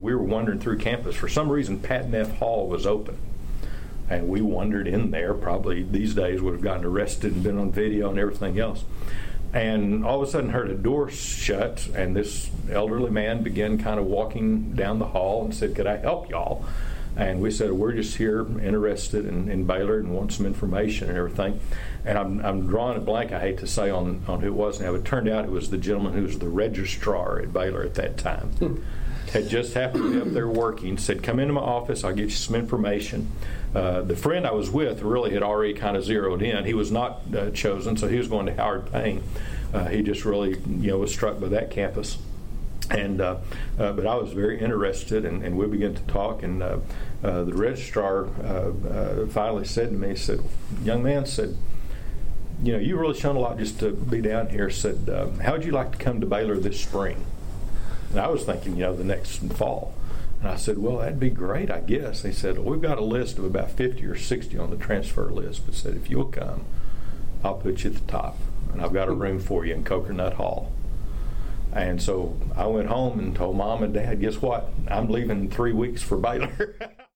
We were wandering through campus. For some reason, Pat Neff Hall was open. And we wandered in there, probably these days would have gotten arrested and been on video and everything else. And all of a sudden heard a door shut, and this elderly man began kind of walking down the hall and said, "Could I help y'all?" And we said, "We're just here interested in Baylor and want some information and everything." And I'm drawing a blank, I hate to say, on who it was now. It turned out it was the gentleman who was the registrar at Baylor at that time. Had just happened to be up there working, said, "Come into my office, I'll get you some information." The friend I was with really had already kind of zeroed in. He was not chosen, so he was going to Howard Payne. He just really was struck by that campus. And but I was very interested, and we began to talk, and the registrar finally said to me, said, "Young man," said, "you really shown a lot just to be down here." Said, "How would you like to come to Baylor this spring?" And I was thinking, the next fall. And I said, "Well, that'd be great, I guess." He said, "Well, we've got a list of about 50 or 60 on the transfer list, but said, if you'll come, I'll put you at the top. And I've got a room for you in Cokernut Hall." And so I went home and told Mom and Dad, "Guess what? I'm leaving in 3 weeks for Baylor."